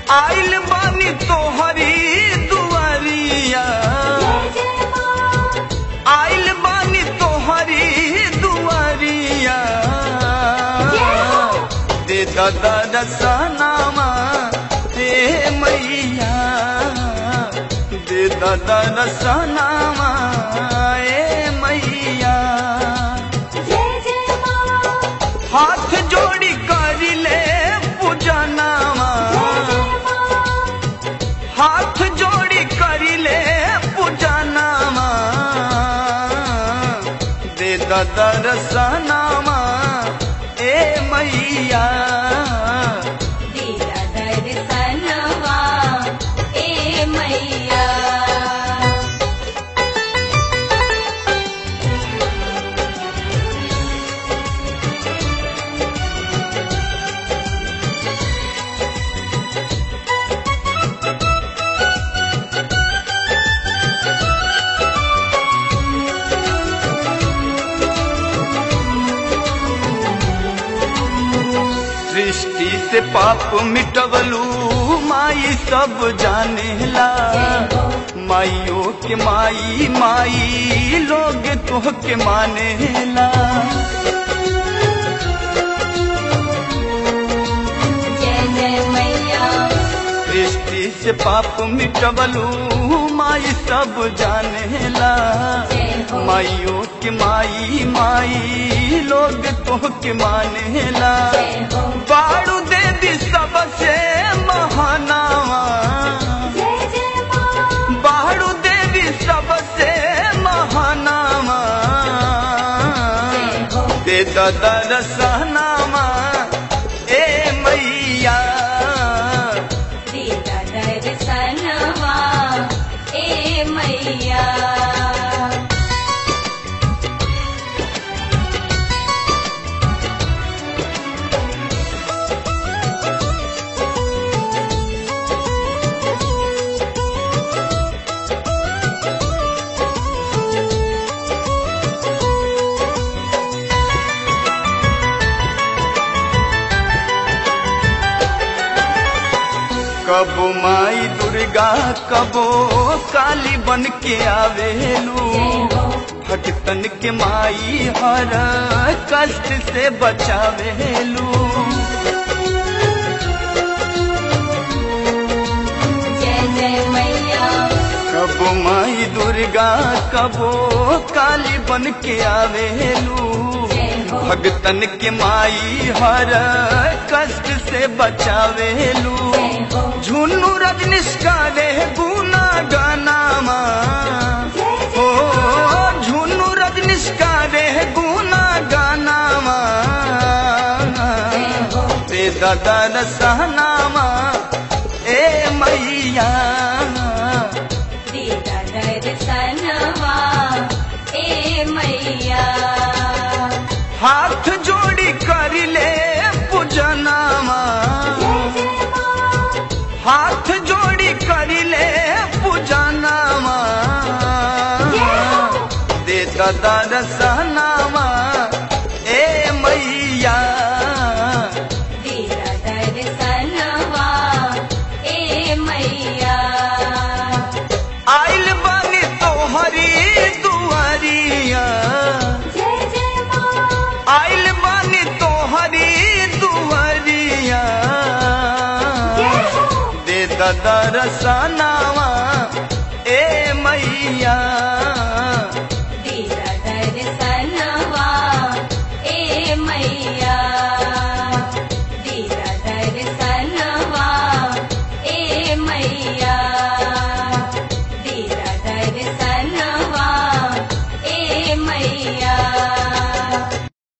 आइल बानी तोहरी दुआरिया, आइल बानी तोहरी दुआरिया, दे दादा रसनामा हे मैया, दे दादा रसनामा ए मैया। हाथ जोड़ी करिले पूजनामा, हाथ जोड़ी करिले पूजनामा, दे दादा रसनामा ए मैया, दे दादा रसनामा ए मैया। सृष्टि से पाप मिटवलू माई सब जानेला, माइयों के माई माई लोग तोहके मानेला। जय जय मैया। सृष्टि से पाप मिटवलू माई सब जानेला, माइयों के माई माई लोग तोहके मानेला। बाड़ू दे दी सबसे महानावा, बाड़ू दे दी सबसे महानावा, दे दादा रसनामा ए मैया, दे दादा रसनामा ए मैया। कबो माई दुर्गा कबो काली बन के आवेलू, भक्तन के माई हर कष्ट से बचावेलू। जय जय मैया। कबो माई दुर्गा कबो काली बन के आवेलू, भक्तन के माई हर कष्ट से बचावेलू। झुन्नू रजनीश का रे गुना गानामा, हो झुन्नू रजनीश का रे गुना गानामा, दे दादा रसनामा ए मैया, दे दादा रसनामा ए मैया। हाथ जोड़ी करिले पूजनामा, हाथ जोड़ी करिले पूजनामा, दे दादा रसनामा ए मैया, दे दादा रसनामा ए मैया। आइल बानी तोहरी दुआरिया, आइल बानी तोहरी दुआरिया, दे दादा रसनामा